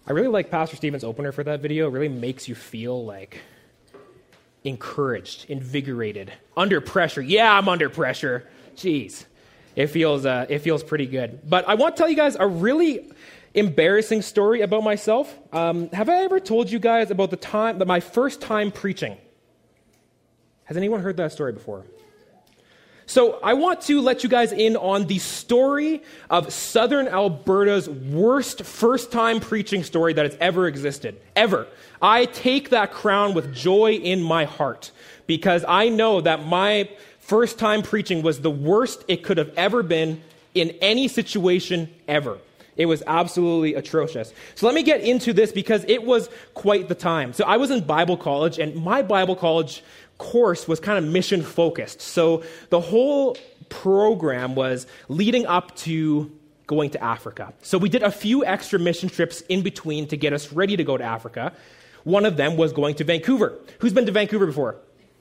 I really like Pastor Stephen's opener for that video. It really makes you feel like encouraged, invigorated, under pressure. Yeah, I'm under pressure. Jeez. It feels pretty good. But I want to tell you guys a really embarrassing story about myself. Have I ever told you guys about my first time preaching? Has anyone heard that story before? So I want to let you guys in on the story of Southern Alberta's worst first-time preaching story that has ever existed. Ever. I take that crown with joy in my heart because I know that my first-time preaching was the worst it could have ever been in any situation ever. It was absolutely atrocious. So let me get into this because it was quite the time. So I was in Bible college, and my Bible college course was kind of mission focused. So the whole program was leading up to going to Africa. So we did a few extra mission trips in between to get us ready to go to Africa. One of them was going to Vancouver. Who's been to Vancouver before?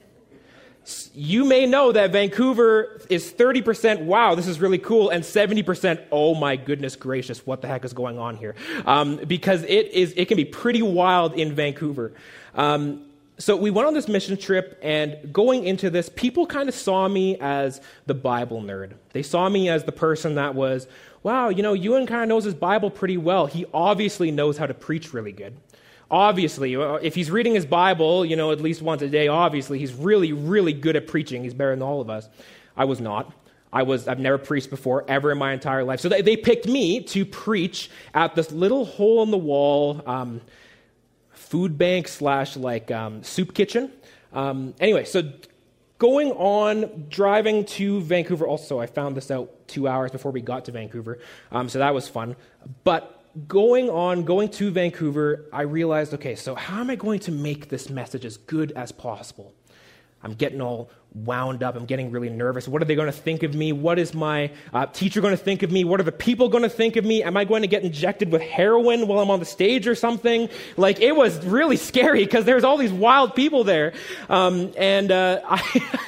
You may know that Vancouver is 30%, wow, this is really cool, and 70%, oh my goodness gracious, what the heck is going on here? Because it can be pretty wild in Vancouver. So we went on this mission trip, and going into this, people kind of saw me as the Bible nerd. They saw me as the person that was, wow, Ewan kind of knows his Bible pretty well. He obviously knows how to preach really good. Obviously, if he's reading his Bible, at least once a day, obviously, he's really, really good at preaching. He's better than all of us. I was not. I've never preached before, ever in my entire life. So they picked me to preach at this little hole-in-the-wall food bank / soup kitchen. Anyway, so driving to Vancouver, also, I found this out 2 hours before we got to Vancouver, so that was fun. But going to Vancouver, I realized, okay, so how am I going to make this message as good as possible? I'm getting all wound up. I'm getting really nervous. What are they going to think of me? What is my teacher going to think of me? What are the people going to think of me? Am I going to get injected with heroin while I'm on the stage or something? It was really scary because there's all these wild people there. I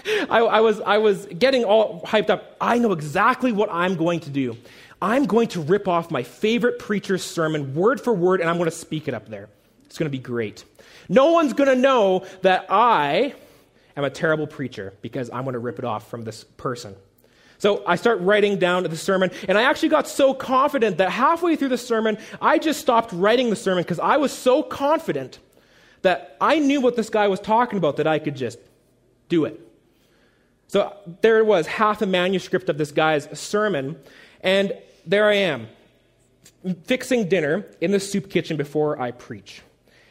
was getting all hyped up. I know exactly what I'm going to do. I'm going to rip off my favorite preacher's sermon word for word, and I'm going to speak it up there. It's going to be great. No one's going to know that I am a terrible preacher because I'm going to rip it off from this person. So I start writing down the sermon, and I actually got so confident that halfway through the sermon, I just stopped writing the sermon because I was so confident that I knew what this guy was talking about that I could just do it. So there was half a manuscript of this guy's sermon, and there I am, fixing dinner in the soup kitchen before I preach.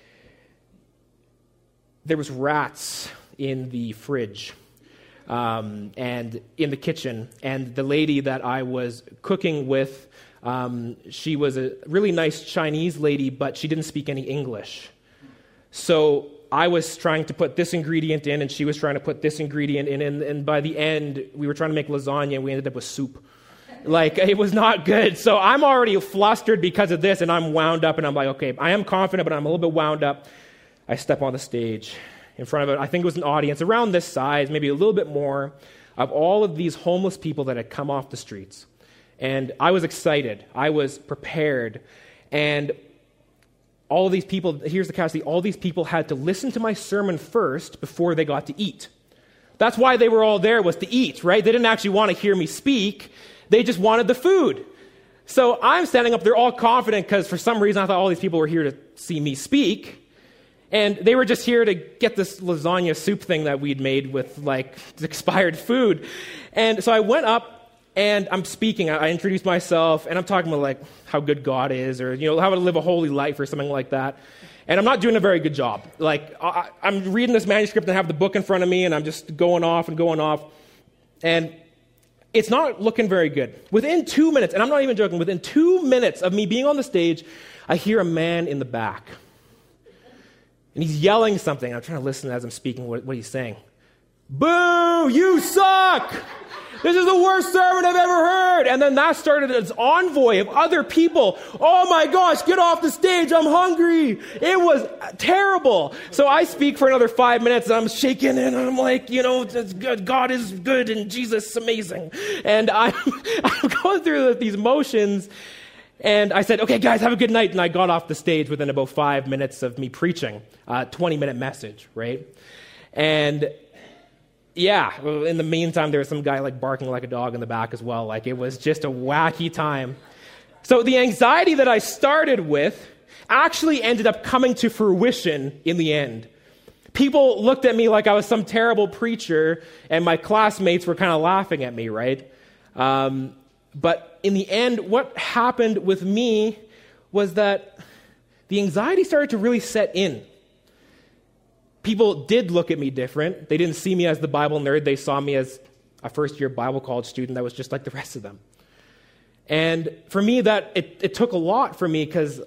There was rats in the fridge and in the kitchen, and the lady that I was cooking with, she was a really nice Chinese lady, but she didn't speak any English. So I was trying to put this ingredient in, and she was trying to put this ingredient in, and by the end, we were trying to make lasagna, and we ended up with soup. It was not good. So I'm already flustered because of this, and I'm wound up, and I'm like, okay, I am confident, but I'm a little bit wound up. I step on the stage in front of I think it was an audience around this size, maybe a little bit more, of all of these homeless people that had come off the streets. And I was excited. I was prepared. And all of these people, here's the catch, all these people had to listen to my sermon first before they got to eat. That's why they were all there, was to eat, right? They didn't actually want to hear me speak. They just wanted the food. So I'm standing up there all confident because for some reason I thought all these people were here to see me speak. And they were just here to get this lasagna soup thing that we'd made with expired food. And so I went up and I'm speaking. I introduced myself and I'm talking about how good God is, or how to live a holy life or something like that. And I'm not doing a very good job. I'm reading this manuscript and I have the book in front of me and I'm just going off. And it's not looking very good. Within 2 minutes, and I'm not even joking, within 2 minutes of me being on the stage, I hear a man in the back. And he's yelling something. I'm trying to listen as I'm speaking what he's saying. Boo! You suck! This is the worst sermon I've ever heard. And then that started an envoy of other people. Oh my gosh, get off the stage. I'm hungry. It was terrible. So I speak for another 5 minutes and I'm shaking and I'm like, it's good. God is good and Jesus is amazing. And I'm going through these motions. And I said, okay, guys, have a good night. And I got off the stage within about 5 minutes of me preaching a 20-minute message, right? And yeah, in the meantime, there was some guy like barking like a dog in the back as well. Like, it was just a wacky time. So the anxiety that I started with actually ended up coming to fruition in the end. People looked at me like I was some terrible preacher, and my classmates were kind of laughing at me, right? But in the end, what happened with me was that the anxiety started to really set in. People did look at me different. They didn't see me as the Bible nerd. They saw me as a first-year Bible college student that was just like the rest of them. And for me, that it took a lot for me because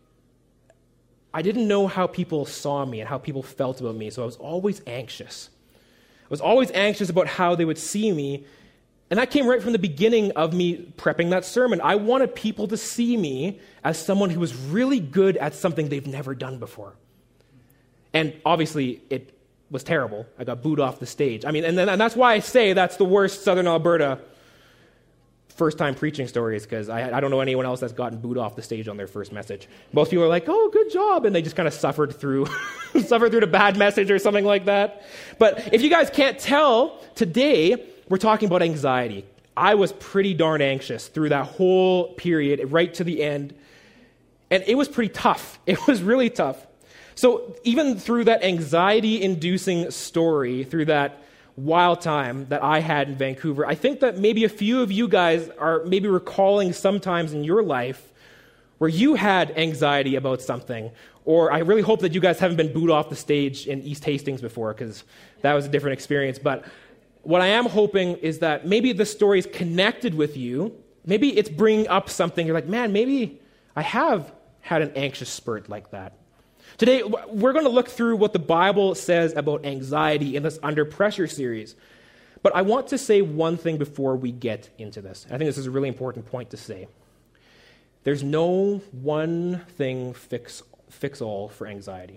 I didn't know how people saw me and how people felt about me, so I was always anxious. I was always anxious about how they would see me. And that came right from the beginning of me prepping that sermon. I wanted people to see me as someone who was really good at something they've never done before. And obviously, it was terrible. I got booed off the stage. I mean, and that's why I say that's the worst Southern Alberta first-time preaching stories, because I don't know anyone else that's gotten booed off the stage on their first message. Most people are like, oh, good job, and they just kind of suffered through the bad message or something like that. But if you guys can't tell, today, we're talking about anxiety. I was pretty darn anxious through that whole period, right to the end. And it was pretty tough. It was really tough. So even through that anxiety-inducing story, through that wild time that I had in Vancouver, I think that maybe a few of you guys are maybe recalling sometimes in your life where you had anxiety about something. Or I really hope that you guys haven't been booed off the stage in East Hastings before, because that was a different experience. But what I am hoping is that maybe the story is connected with you. Maybe it's bringing up something. You're like, man, maybe I have had an anxious spurt like that. Today, we're going to look through what the Bible says about anxiety in this Under Pressure series. But I want to say one thing before we get into this. I think this is a really important point to say. There's no one thing fix all for anxiety.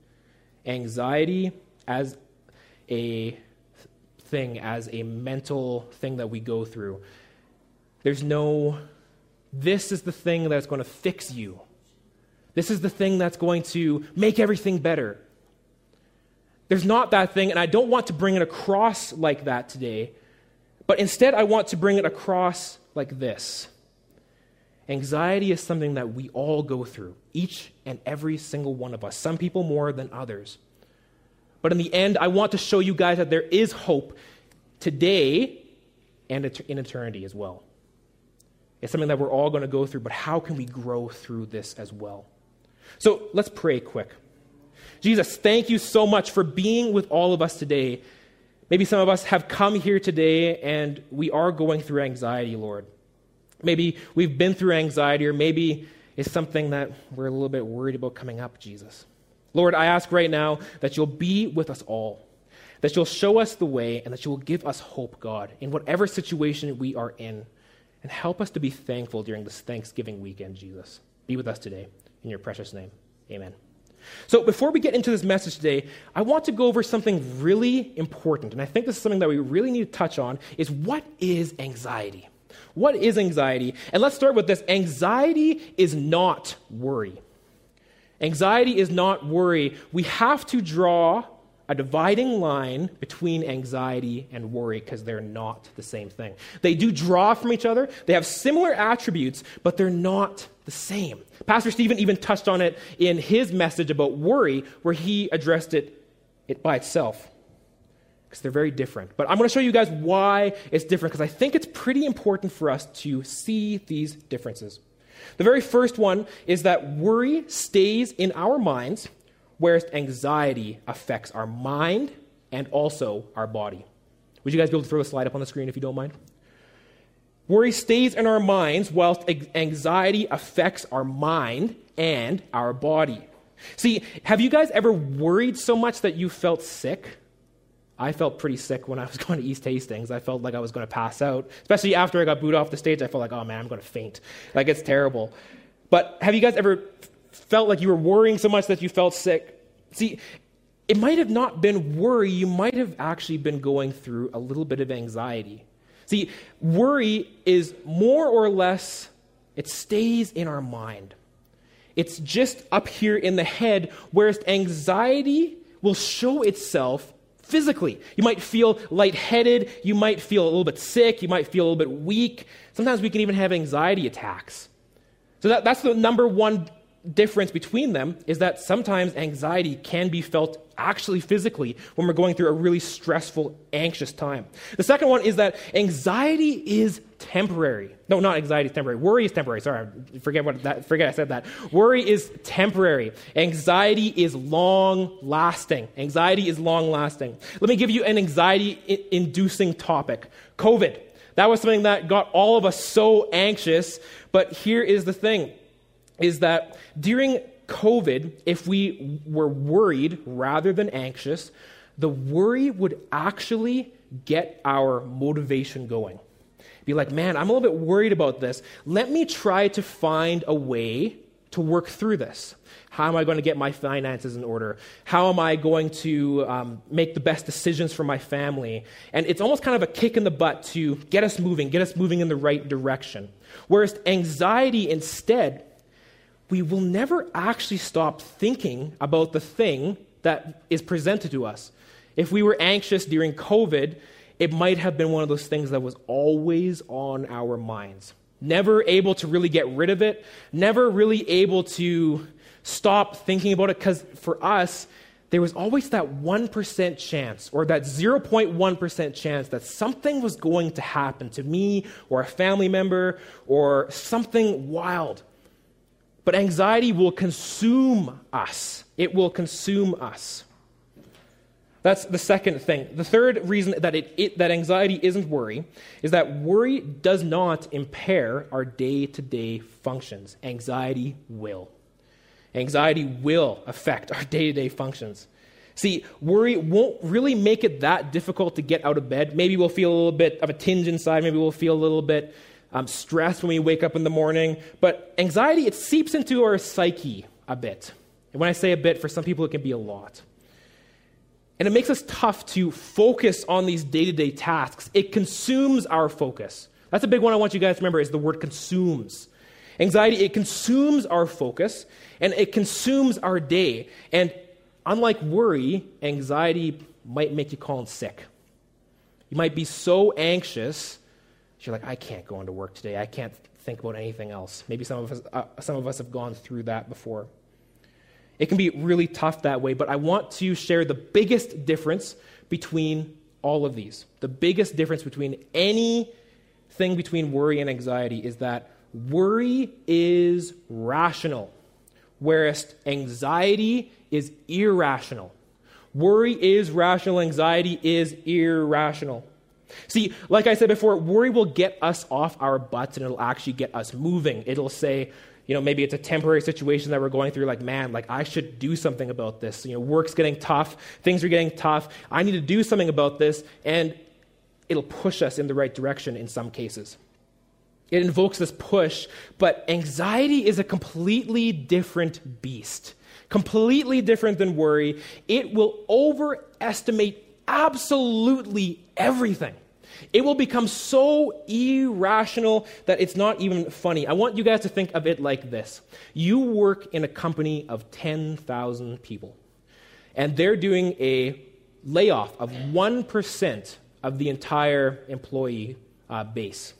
Anxiety as a thing, as a mental thing that we go through. There's no, this is the thing that's going to fix you. This is the thing that's going to make everything better. There's not that thing, and I don't want to bring it across like that today, but instead I want to bring it across like this. Anxiety is something that we all go through, each and every single one of us, some people more than others. But in the end, I want to show you guys that there is hope today and in eternity as well. It's something that we're all going to go through, but how can we grow through this as well? So let's pray quick. Jesus, thank you so much for being with all of us today. Maybe some of us have come here today and we are going through anxiety, Lord. Maybe we've been through anxiety, or maybe it's something that we're a little bit worried about coming up, Jesus. Lord, I ask right now that you'll be with us all, that you'll show us the way, and that you will give us hope, God, in whatever situation we are in. And help us to be thankful during this Thanksgiving weekend, Jesus. Be with us today. In your precious name, amen. So before we get into this message today, I want to go over something really important. And I think this is something that we really need to touch on, is what is anxiety? What is anxiety? And let's start with this. Anxiety is not worry. Anxiety is not worry. We have to draw a dividing line between anxiety and worry because they're not the same thing. They do draw from each other. They have similar attributes, but they're not the same. Pastor Stephen even touched on it in his message about worry, where he addressed it by itself because they're very different. But I'm going to show you guys why it's different, because I think it's pretty important for us to see these differences. The very first one is that worry stays in our minds, whereas anxiety affects our mind and also our body. Would you guys be able to throw a slide up on the screen if you don't mind? Worry stays in our minds, whilst anxiety affects our mind and our body. See, have you guys ever worried so much that you felt sick? I felt pretty sick when I was going to East Hastings. I felt like I was going to pass out. Especially after I got booed off the stage, I felt like, oh man, I'm going to faint. Like, it's terrible. But have you guys ever felt like you were worrying so much that you felt sick? See, it might have not been worry. You might have actually been going through a little bit of anxiety. See, worry is more or less It stays in our mind. It's just up here in the head, whereas anxiety will show itself physically. You might feel lightheaded, you might feel a little bit sick, you might feel a little bit weak. Sometimes we can even have anxiety attacks. So that's the number one difference between them, is that sometimes anxiety can be felt actually physically when we're going through a really stressful, anxious time. The second one is that anxiety is temporary. No, not anxiety is temporary. Worry is temporary. Sorry, forget I said that. Worry is temporary. Anxiety is long-lasting. Anxiety is long-lasting. Let me give you an anxiety-inducing topic. COVID. That was something that got all of us so anxious, but here is the thing, is that during COVID, if we were worried rather than anxious, the worry would actually get our motivation going. Be like, man, I'm a little bit worried about this. Let me try to find a way to work through this. How am I going to get my finances in order? How am I going to make the best decisions for my family? And it's almost kind of a kick in the butt to get us moving in the right direction. Whereas anxiety instead, we will never actually stop thinking about the thing that is presented to us. If we were anxious during COVID, it might have been one of those things that was always on our minds. Never able to really get rid of it, never really able to stop thinking about it, because for us, there was always that 1% chance, or that 0.1% chance that something was going to happen to me or a family member or something wild. But anxiety will consume us. It will consume us. That's the second thing. The third reason that that anxiety isn't worry is that worry does not impair our day-to-day functions. Anxiety will. Anxiety will affect our day-to-day functions. See, worry won't really make it that difficult to get out of bed. Maybe we'll feel a little bit of a tinge inside. Maybe we'll feel a little bit stressed when we wake up in the morning. But anxiety, it seeps into our psyche a bit. And when I say a bit, for some people it can be a lot. And it makes us tough to focus on these day-to-day tasks. It consumes our focus. That's a big one I want you guys to remember, is the word consumes. Anxiety, it consumes our focus, and it consumes our day. And unlike worry, anxiety might make you call in sick. You might be so anxious, you're like, I can't go into work today. I can't think about anything else. Maybe some of us have gone through that before. It can be really tough that way, but I want to share the biggest difference between all of these. The biggest difference between anything between worry and anxiety is that worry is rational, whereas anxiety is irrational. Worry is rational, anxiety is irrational. See, like I said before, worry will get us off our butts and it'll actually get us moving. It'll say, maybe it's a temporary situation that we're going through, like, man, like I should do something about this. Work's getting tough, things are getting tough, I need to do something about this, and it'll push us in the right direction in some cases. It invokes this push, but anxiety is a completely different beast. Completely different than worry. It will overestimate absolutely everything. It will become so irrational that it's not even funny. I want you guys to think of it like this. You work in a company of 10,000 people, and they're doing a layoff of 1% of the entire employee base.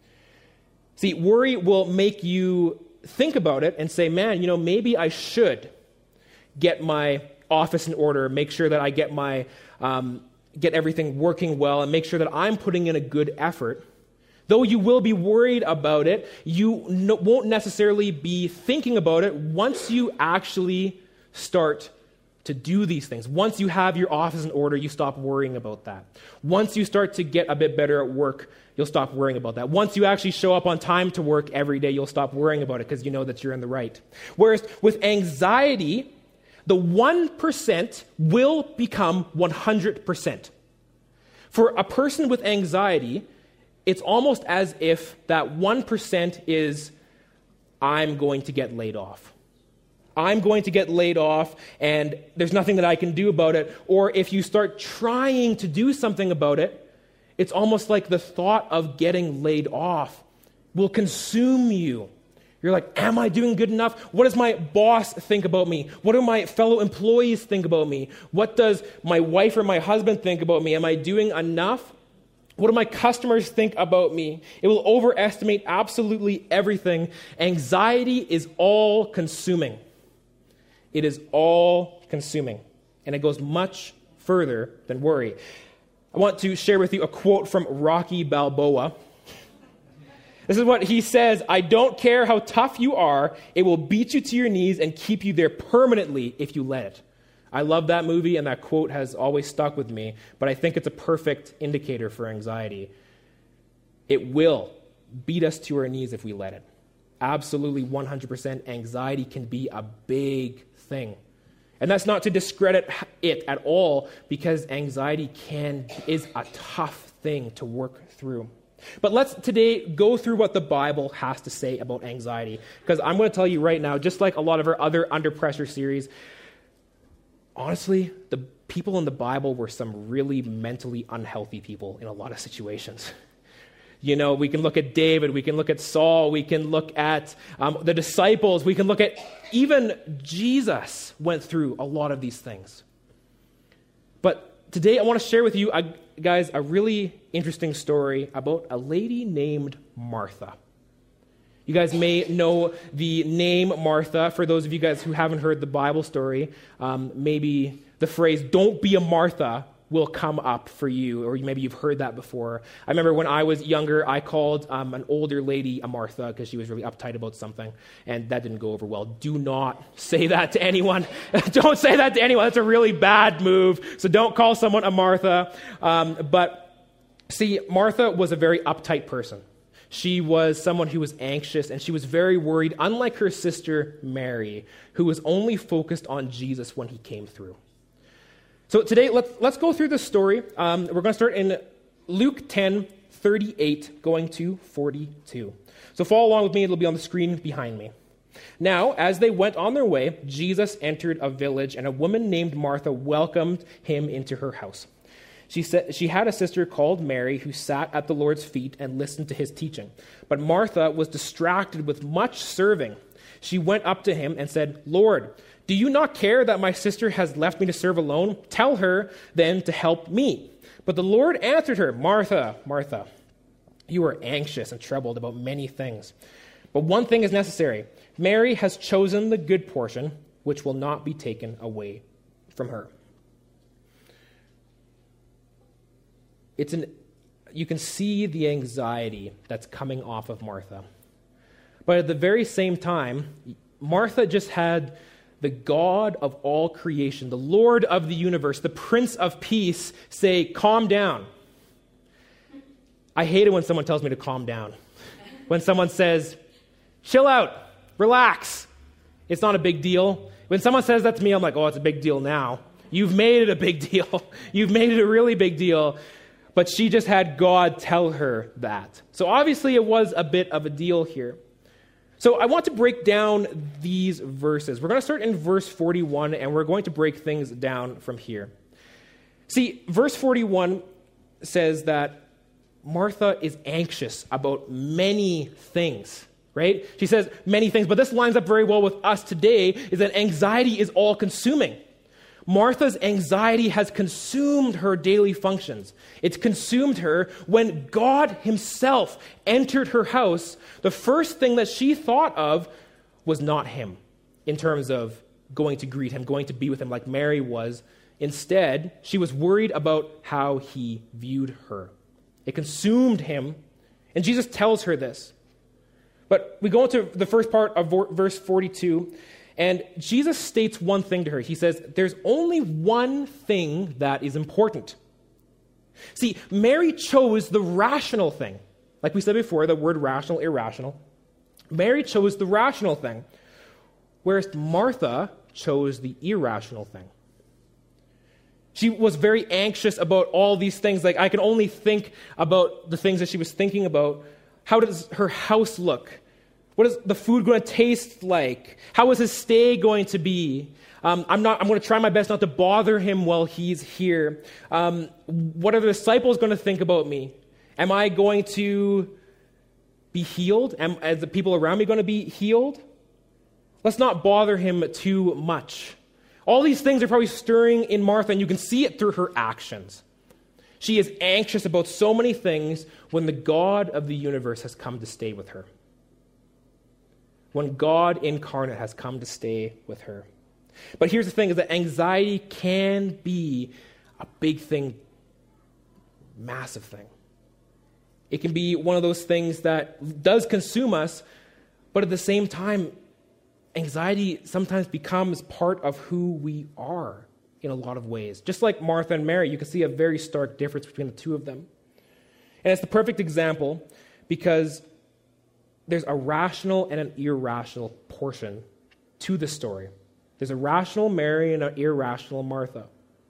See, worry will make you think about it and say, man, maybe I should get my office in order, make sure that I get my get everything working well, and make sure that I'm putting in a good effort. Though you will be worried about it, you won't necessarily be thinking about it once you actually start to do these things. Once you have your office in order, you stop worrying about that. Once you start to get a bit better at work, you'll stop worrying about that. Once you actually show up on time to work every day, you'll stop worrying about it because you know that you're in the right. Whereas with anxiety, the 1% will become 100%. For a person with anxiety, it's almost as if that 1% is, I'm going to get laid off. I'm going to get laid off, and there's nothing that I can do about it. Or if you start trying to do something about it, it's almost like the thought of getting laid off will consume you You're like, am I doing good enough? What does my boss think about me? What do my fellow employees think about me? What does my wife or my husband think about me? Am I doing enough? What do my customers think about me? It will overestimate absolutely everything. Anxiety is all consuming. It is all consuming. And it goes much further than worry. I want to share with you a quote from Rocky Balboa. This is what he says: I don't care how tough you are, it will beat you to your knees and keep you there permanently if you let it. I love that movie, and that quote has always stuck with me, but I think it's a perfect indicator for anxiety. It will beat us to our knees if we let it. Absolutely 100% anxiety can be a big thing. And that's not to discredit it at all, because anxiety is a tough thing to work through. But let's today go through what the Bible has to say about anxiety, because I'm going to tell you right now, just like a lot of our other Under Pressure series, honestly, the people in the Bible were some really mentally unhealthy people in a lot of situations. You know, we can look at David, we can look at Saul, we can look at the disciples, we can look at even Jesus went through a lot of these things. But today I want to share with you, guys, a really interesting story about a lady named Martha. You guys may know the name Martha. For those of you guys who haven't heard the Bible story, maybe the phrase, "don't be a Martha," will come up for you, or maybe you've heard that before. I remember when I was younger, I called an older lady a Martha because she was really uptight about something, and that didn't go over well. Do not say that to anyone. Don't say that to anyone. That's a really bad move, so don't call someone a Martha. But see, Martha was a very uptight person. She was someone who was anxious, and she was very worried, unlike her sister Mary, who was only focused on Jesus when he came through. So today, let's go through the story. We're going to start in Luke 10:38, going to 42. So follow along with me. It'll be on the screen behind me. Now, as they went on their way, Jesus entered a village, and a woman named Martha welcomed him into her house. She said she had a sister called Mary who sat at the Lord's feet and listened to his teaching. But Martha was distracted with much serving. She went up to him and said, "Lord, do you not care that my sister has left me to serve alone? Tell her then to help me." But the Lord answered her, "Martha, Martha, you are anxious and troubled about many things. But one thing is necessary. Mary has chosen the good portion, which will not be taken away from her." You can see the anxiety that's coming off of Martha. But at the very same time, Martha just had the God of all creation, the Lord of the universe, the Prince of Peace, say, "Calm down." I hate it when someone tells me to calm down. When someone says, "Chill out, relax, it's not a big deal." When someone says that to me, I'm like, "Oh, it's a big deal now. You've made it a big deal. You've made it a really big deal." But she just had God tell her that. So obviously it was a bit of a deal here. So I want to break down these verses. We're going to start in verse 41, and we're going to break things down from here. See, verse 41 says that Martha is anxious about many things, right? She says many things, but this lines up very well with us today, is that anxiety is all-consuming. Martha's anxiety has consumed her daily functions. It's consumed her. When God himself entered her house, the first thing that she thought of was not him in terms of going to greet him, going to be with him like Mary was. Instead, she was worried about how he viewed her. It consumed him, and Jesus tells her this. But we go into the first part of verse 42, and Jesus states one thing to her. He says, there's only one thing that is important. See, Mary chose the rational thing. Like we said before, the word rational, irrational. Mary chose the rational thing, whereas Martha chose the irrational thing. She was very anxious about all these things. Like, I can only think about the things that she was thinking about. How does her house look? What is the food going to taste like? How is his stay going to be? I'm going to try my best not to bother him while he's here. What are the disciples going to think about me? Am I going to be healed? Is the people around me going to be healed? Let's not bother him too much. All these things are probably stirring in Martha, and you can see it through her actions. She is anxious about so many things when the God of the universe has come to stay with her. When God incarnate has come to stay with her. But here's the thing, is that anxiety can be a big thing, massive thing. It can be one of those things that does consume us, but at the same time, anxiety sometimes becomes part of who we are in a lot of ways. Just like Martha and Mary, you can see a very stark difference between the two of them. And it's the perfect example because there's a rational and an irrational portion to the story. There's a rational Mary and an irrational Martha.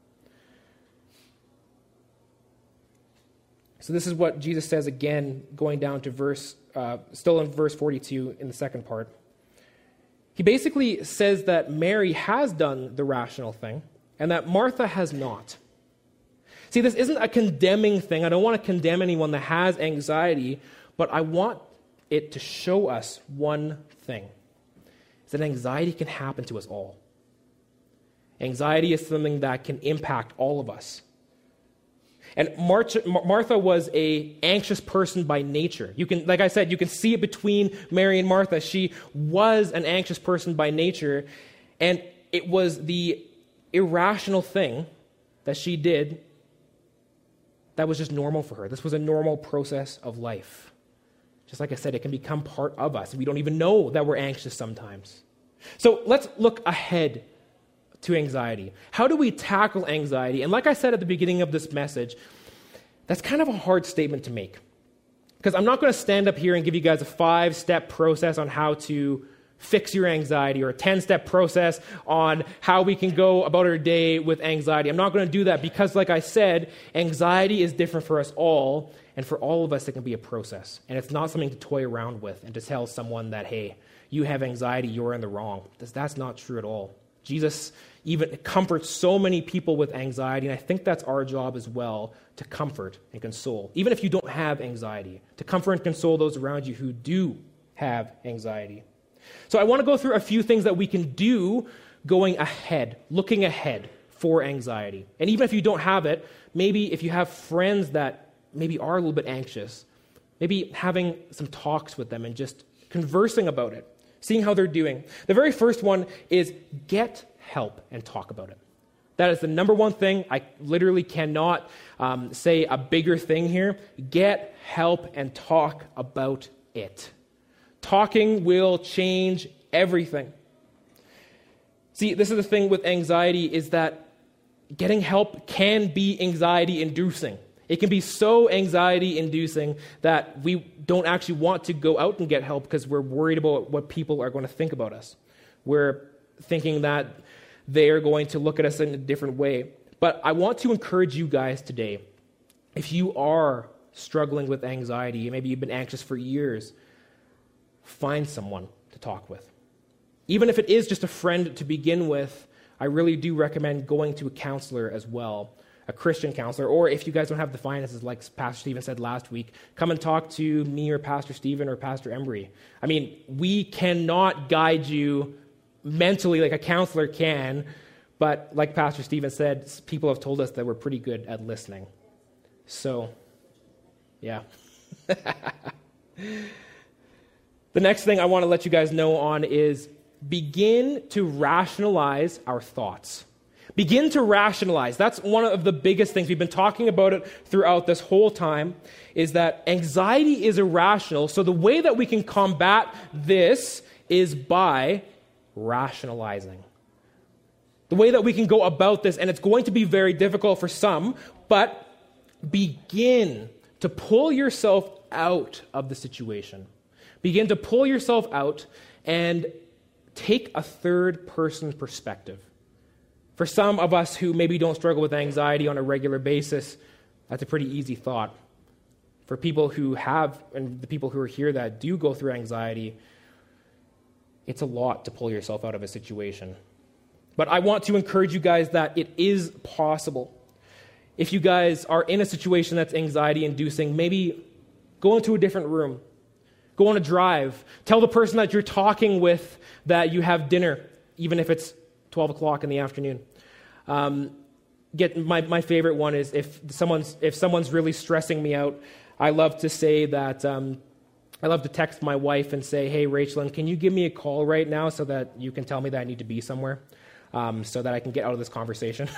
So this is what Jesus says again, going down to still in verse 42 in the second part. He basically says that Mary has done the rational thing and that Martha has not. See, this isn't a condemning thing. I don't want to condemn anyone that has anxiety, but I want it to show us one thing. Is that anxiety can happen to us all. Anxiety is something that can impact all of us. And Martha was an anxious person by nature. You can, like I said, you can see it between Mary and Martha. She was an anxious person by nature, and it was the irrational thing that she did that was just normal for her. This was a normal process of life. Just like I said, it can become part of us. We don't even know that we're anxious sometimes. So let's look ahead to anxiety. How do we tackle anxiety? And like I said at the beginning of this message, that's kind of a hard statement to make. Because I'm not going to stand up here and give you guys a 5-step process on how to fix your anxiety or a 10-step process on how we can go about our day with anxiety. I'm not going to do that because, like I said, anxiety is different for us all, and for all of us it can be a process. And it's not something to toy around with and to tell someone that, hey, you have anxiety, you're in the wrong. That's not true at all. Jesus even comforts so many people with anxiety, and I think that's our job as well, to comfort and console. Even if you don't have anxiety, to comfort and console those around you who do have anxiety. So I want to go through a few things that we can do going ahead, looking ahead for anxiety. And even if you don't have it, maybe if you have friends that maybe are a little bit anxious, maybe having some talks with them and just conversing about it, seeing how they're doing. The very first one is get help and talk about it. That is the number one thing. I literally cannot say a bigger thing here. Get help and talk about it. Talking will change everything. See, this is the thing with anxiety is that getting help can be anxiety-inducing. It can be so anxiety-inducing that we don't actually want to go out and get help because we're worried about what people are going to think about us. We're thinking that they are going to look at us in a different way. But I want to encourage you guys today, if you are struggling with anxiety, maybe you've been anxious for years, find someone to talk with. Even if it is just a friend to begin with, I really do recommend going to a counselor as well, a Christian counselor, or if you guys don't have the finances, like Pastor Stephen said last week, come and talk to me or Pastor Stephen or Pastor Embry. I mean, we cannot guide you mentally like a counselor can, but like Pastor Stephen said, people have told us that we're pretty good at listening. So, yeah. The next thing I want to let you guys know on is begin to rationalize our thoughts. Begin to rationalize. That's one of the biggest things. We've been talking about it throughout this whole time, is that anxiety is irrational. So the way that we can combat this is by rationalizing. The way that we can go about this, and it's going to be very difficult for some, but begin to pull yourself out of the situation. Begin to pull yourself out and take a third-person perspective. For some of us who maybe don't struggle with anxiety on a regular basis, that's a pretty easy thought. For people who have, and the people who are here that do go through anxiety, it's a lot to pull yourself out of a situation. But I want to encourage you guys that it is possible. If you guys are in a situation that's anxiety-inducing, maybe go into a different room. Go on a drive. Tell the person that you're talking with that you have dinner, even if it's 12 o'clock in the afternoon. My favorite one is if someone's really stressing me out, I love to say that, I love to text my wife and say, hey, Rachel, can you give me a call right now so that you can tell me that I need to be somewhere so that I can get out of this conversation?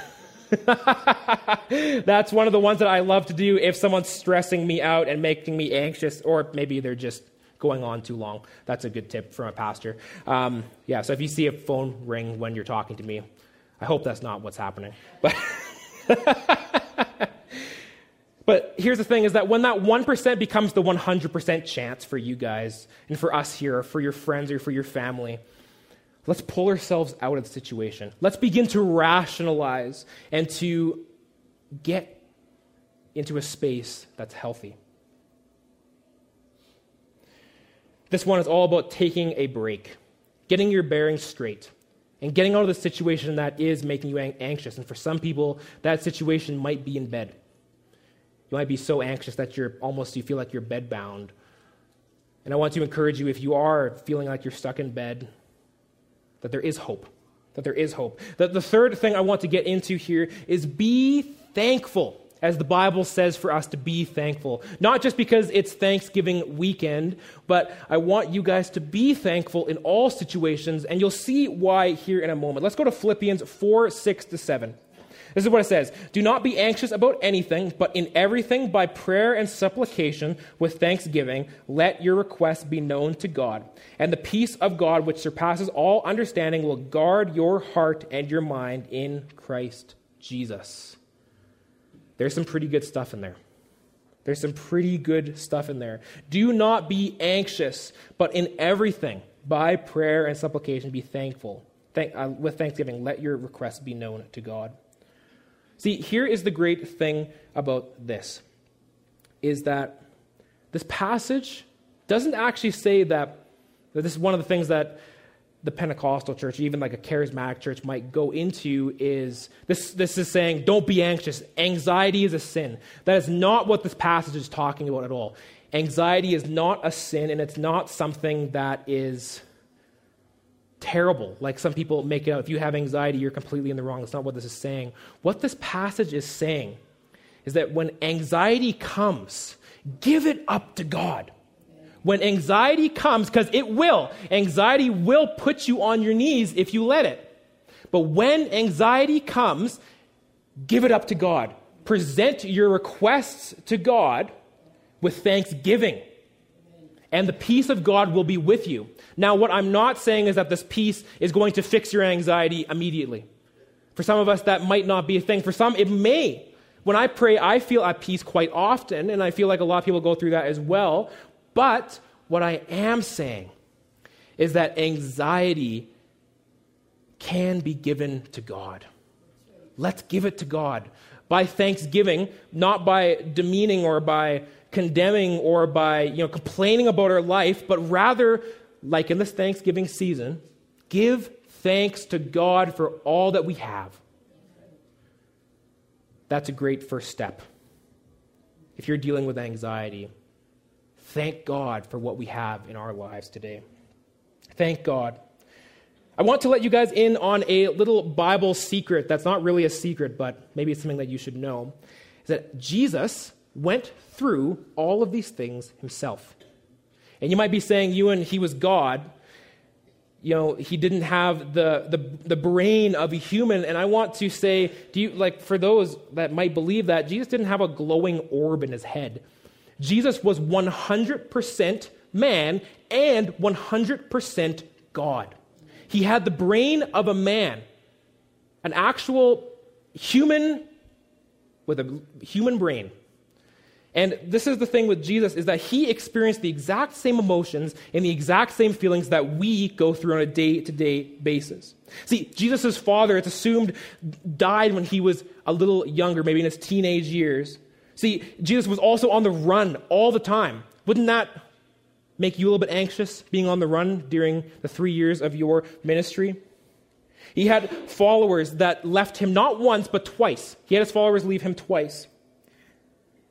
That's one of the ones that I love to do if someone's stressing me out and making me anxious, or maybe they're just going on too long. That's a good tip from a pastor. So if you see a phone ring when you're talking to me, I hope that's not what's happening. But here's the thing, is that when that 1% becomes the 100% chance for you guys and for us here, or for your friends or for your family, let's pull ourselves out of the situation. Let's begin to rationalize and to get into a space that's healthy. This one is all about taking a break, getting your bearings straight, and getting out of the situation that is making you anxious. And for some people, that situation might be in bed. You might be so anxious that you feel like you're bedbound. And I want to encourage you, if you are feeling like you're stuck in bed, that there is hope. That there is hope. The third thing I want to get into here is be thankful, as the Bible says for us to be thankful. Not just because it's Thanksgiving weekend, but I want you guys to be thankful in all situations, and you'll see why here in a moment. Let's go to Philippians 4:6-7. This is what it says. Do not be anxious about anything, but in everything by prayer and supplication with thanksgiving, let your requests be known to God. And the peace of God, which surpasses all understanding, will guard your heart and your mind in Christ Jesus. There's some pretty good stuff in there. There's some pretty good stuff in there. Do not be anxious, but in everything by prayer and supplication be thankful. With thanksgiving, let your requests be known to God. See, here is the great thing about this, is that this passage doesn't actually say that this is one of the things that the Pentecostal church, even like a charismatic church, might go into is, this is saying, don't be anxious. Anxiety is a sin. That is not what this passage is talking about at all. Anxiety is not a sin, and it's not something that is terrible. Like some people make it out, if you have anxiety, you're completely in the wrong. That's not what this is saying. What this passage is saying is that when anxiety comes, give it up to God. When anxiety comes, because anxiety will put you on your knees if you let it. But when anxiety comes, give it up to God. Present your requests to God with thanksgiving. And the peace of God will be with you. Now, what I'm not saying is that this peace is going to fix your anxiety immediately. For some of us, that might not be a thing. For some, it may. When I pray, I feel at peace quite often, and I feel like a lot of people go through that as well. But what I am saying is that anxiety can be given to God. Let's give it to God by thanksgiving, not by demeaning or by condemning or by complaining about our life, but rather, like in this Thanksgiving season, give thanks to God for all that we have. That's a great first step. If you're dealing with anxiety, thank God for what we have in our lives today. Thank God. I want to let you guys in on a little Bible secret that's not really a secret, but maybe it's something that you should know, is that Jesus went through all of these things himself. And you might be saying, Ewan, he was God. He didn't have the brain of a human. And I want to say, for those that might believe that, Jesus didn't have a glowing orb in his head. Jesus was 100% man and 100% God. He had the brain of a man, an actual human with a human brain. And this is the thing with Jesus, is that he experienced the exact same emotions and the exact same feelings that we go through on a day-to-day basis. See, Jesus' father, it's assumed, died when he was a little younger, maybe in his teenage years. See, Jesus was also on the run all the time. Wouldn't that make you a little bit anxious, being on the run during the 3 years of your ministry? He had followers that left him not once, but twice. He had his followers leave him twice.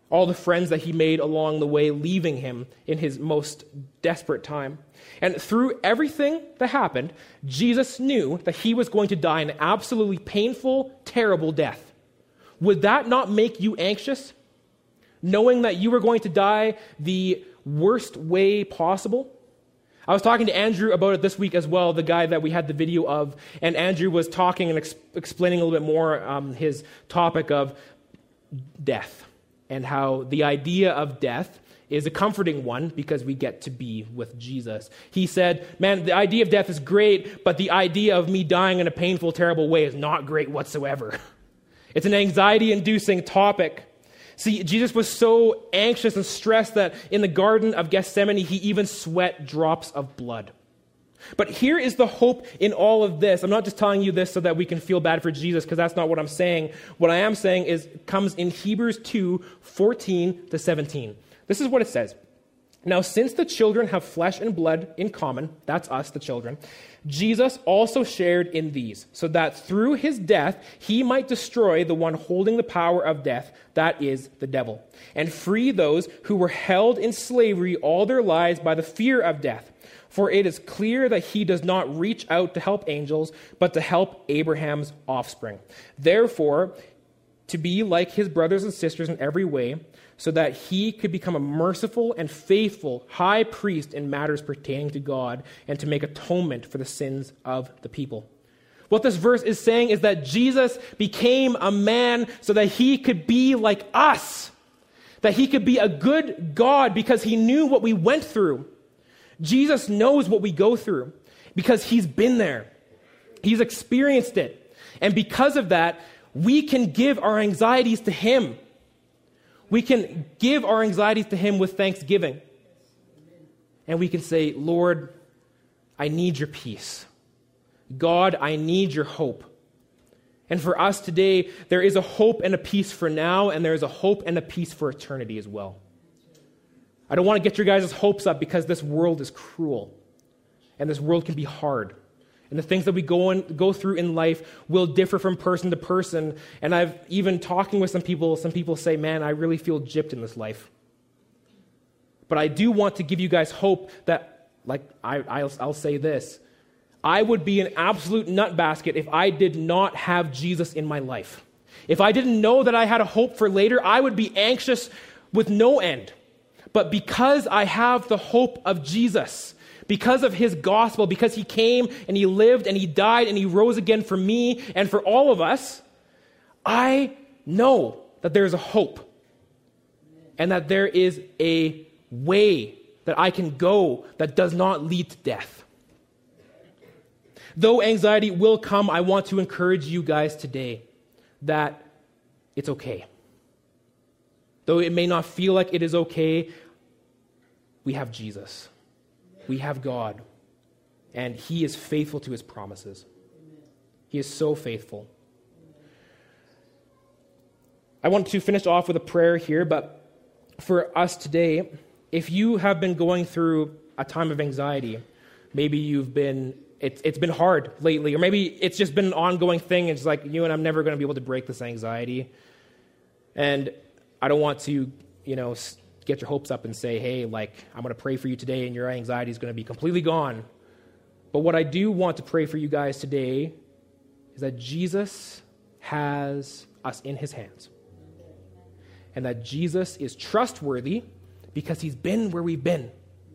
all the friends that he made along the way, leaving him in his most desperate time. And through everything that happened, Jesus knew that he was going to die an absolutely painful, terrible death. Would that not make you anxious? Knowing that you were going to die the worst way possible? I was talking to Andrew about it this week as well, the guy that we had the video of, and Andrew was talking and explaining a little bit more his topic of death, and how the idea of death is a comforting one because we get to be with Jesus. He said, man, the idea of death is great, but the idea of me dying in a painful, terrible way is not great whatsoever. It's an anxiety-inducing topic. See, Jesus was so anxious and stressed that in the Garden of Gethsemane, he even sweat drops of blood. But here is the hope in all of this. I'm not just telling you this so that we can feel bad for Jesus, because that's not what I'm saying. What I am saying comes in Hebrews 2:14-17. This is what it says. Now, since the children have flesh and blood in common, that's us, the children, Jesus also shared in these, so that through his death he might destroy the one holding the power of death, that is, the devil, and free those who were held in slavery all their lives by the fear of death. For it is clear that he does not reach out to help angels, but to help Abraham's offspring. Therefore, to be like his brothers and sisters in every way, so that he could become a merciful and faithful high priest in matters pertaining to God, and to make atonement for the sins of the people. What this verse is saying is that Jesus became a man so that he could be like us, that he could be a good God because he knew what we went through. Jesus knows what we go through because he's been there. He's experienced it. And because of that, we can give our anxieties to him. We can give our anxieties to him with thanksgiving. And we can say, Lord, I need your peace. God, I need your hope. And for us today, there is a hope and a peace for now, and there is a hope and a peace for eternity as well. I don't want to get your guys' hopes up because this world is cruel, and this world can be hard. And the things that we go through in life will differ from person to person. And I've even talking with some people say, man, I really feel gypped in this life. But I do want to give you guys hope that, like, I'll say this. I would be an absolute nutbasket if I did not have Jesus in my life. If I didn't know that I had a hope for later, I would be anxious with no end. But because I have the hope of Jesus, because of his gospel, because he came and he lived and he died and he rose again for me and for all of us, I know that there is a hope and that there is a way that I can go that does not lead to death. Though anxiety will come, I want to encourage you guys today that it's okay. Though it may not feel like it is okay, we have Jesus. We have God. And he is faithful to his promises. He is so faithful. I want to finish off with a prayer here, but for us today, if you have been going through a time of anxiety, maybe it's been hard lately, or maybe it's just been an ongoing thing. It's like, you and I'm never going to be able to break this anxiety. And I don't want to, get your hopes up and say, hey, I'm going to pray for you today and your anxiety is going to be completely gone. But what I do want to pray for you guys today is that Jesus has us in his hands. And that Jesus is trustworthy because he's been where we've been.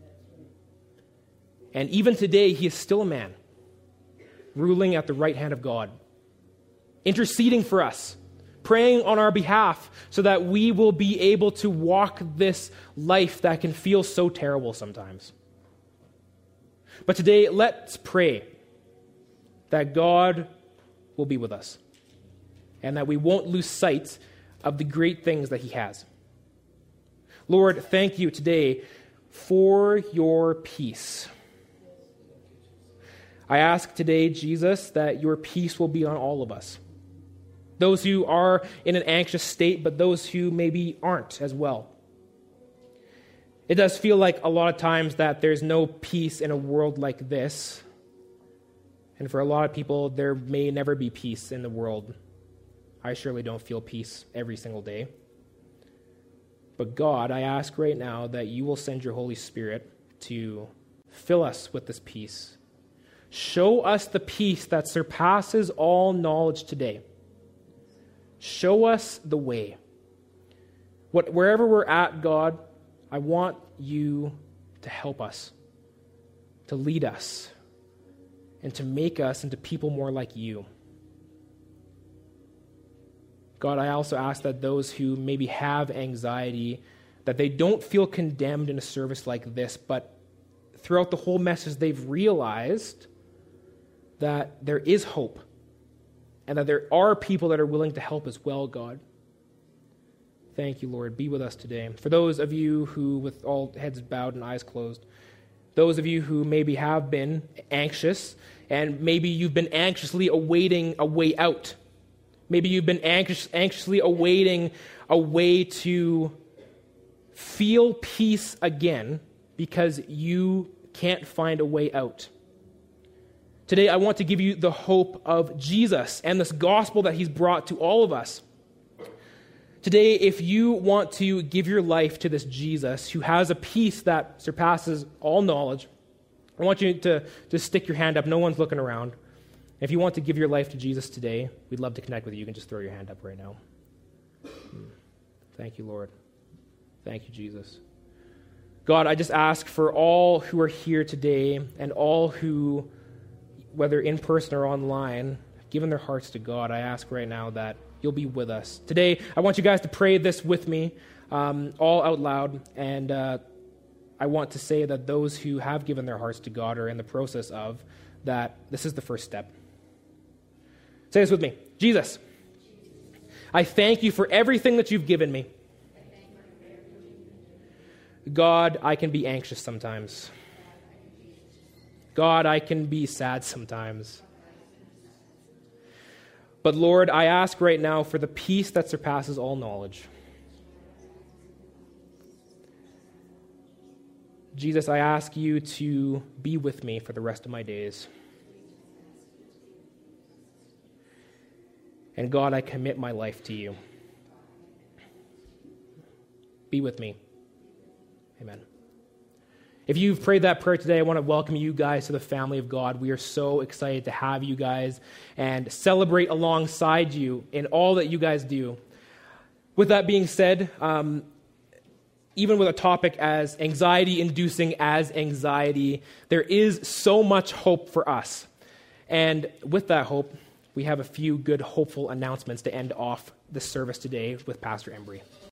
And even today, he is still a man, ruling at the right hand of God, interceding for us, praying on our behalf so that we will be able to walk this life that can feel so terrible sometimes. But today, let's pray that God will be with us and that we won't lose sight of the great things that he has. Lord, thank you today for your peace. I ask today, Jesus, that your peace will be on all of us. Those who are in an anxious state, but those who maybe aren't as well. It does feel like a lot of times that there's no peace in a world like this. And for a lot of people, there may never be peace in the world. I surely don't feel peace every single day. But God, I ask right now that you will send your Holy Spirit to fill us with this peace. Show us the peace that surpasses all knowledge today. Show us the way. Wherever we're at, God, I want you to help us, to lead us, and to make us into people more like you. God, I also ask that those who maybe have anxiety, that they don't feel condemned in a service like this, but throughout the whole message, they've realized that there is hope and that there are people that are willing to help as well, God. Thank you, Lord. Be with us today. For those of you who, with all heads bowed and eyes closed, those of you who maybe have been anxious, and maybe you've been anxiously awaiting a way out. Maybe you've been anxiously awaiting a way to feel peace again because you can't find a way out. Today, I want to give you the hope of Jesus and this gospel that he's brought to all of us. Today, if you want to give your life to this Jesus who has a peace that surpasses all knowledge, I want you to stick your hand up. No one's looking around. If you want to give your life to Jesus today, we'd love to connect with you. You can just throw your hand up right now. Thank you, Lord. Thank you, Jesus. God, I just ask for all who are here today and all who, whether in person or online, given their hearts to God, I ask right now that you'll be with us. Today, I want you guys to pray this with me, all out loud, and I want to say that those who have given their hearts to God are in the process of, that this is the first step. Say this with me. Jesus, I thank you for everything that you've given me. God, I can be anxious sometimes. God, I can be sad sometimes. But Lord, I ask right now for the peace that surpasses all knowledge. Jesus, I ask you to be with me for the rest of my days. And God, I commit my life to you. Be with me. Amen. If you've prayed that prayer today, I want to welcome you guys to the family of God. We are so excited to have you guys and celebrate alongside you in all that you guys do. With that being said, even with a topic as anxiety-inducing as anxiety, there is so much hope for us. And with that hope, we have a few good, hopeful announcements to end off the service today with Pastor Embry.